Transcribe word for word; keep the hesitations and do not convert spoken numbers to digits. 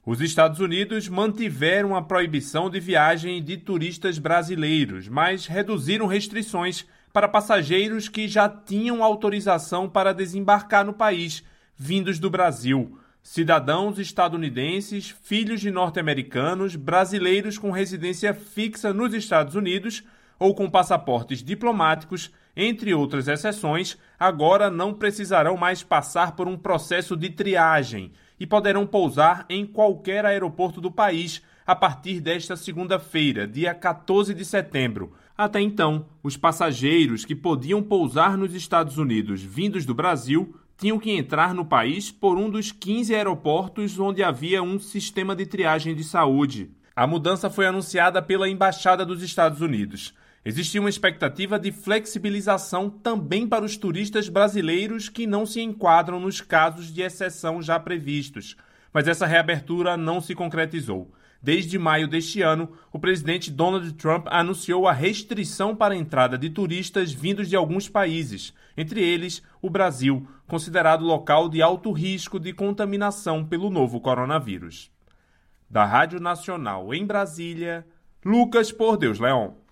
Os Estados Unidos mantiveram a proibição de viagem de turistas brasileiros, mas reduziram restrições para passageiros que já tinham autorização para desembarcar no país, vindos do Brasil. Cidadãos estadunidenses, filhos de norte-americanos, brasileiros com residência fixa nos Estados Unidos ou com passaportes diplomáticos, entre outras exceções, agora não precisarão mais passar por um processo de triagem e poderão pousar em qualquer aeroporto do país a partir desta segunda-feira, dia quatorze de setembro. Até então, os passageiros que podiam pousar nos Estados Unidos vindos do Brasil tinham que entrar no país por um dos quinze aeroportos onde havia um sistema de triagem de saúde. A mudança foi anunciada pela Embaixada dos Estados Unidos. Existia uma expectativa de flexibilização também para os turistas brasileiros que não se enquadram nos casos de exceção já previstos, mas essa reabertura não se concretizou. Desde maio deste ano, o presidente Donald Trump anunciou a restrição para a entrada de turistas vindos de alguns países, entre eles o Brasil, considerado local de alto risco de contaminação pelo novo coronavírus. Da Rádio Nacional em Brasília, Lucas Por Deus Leão.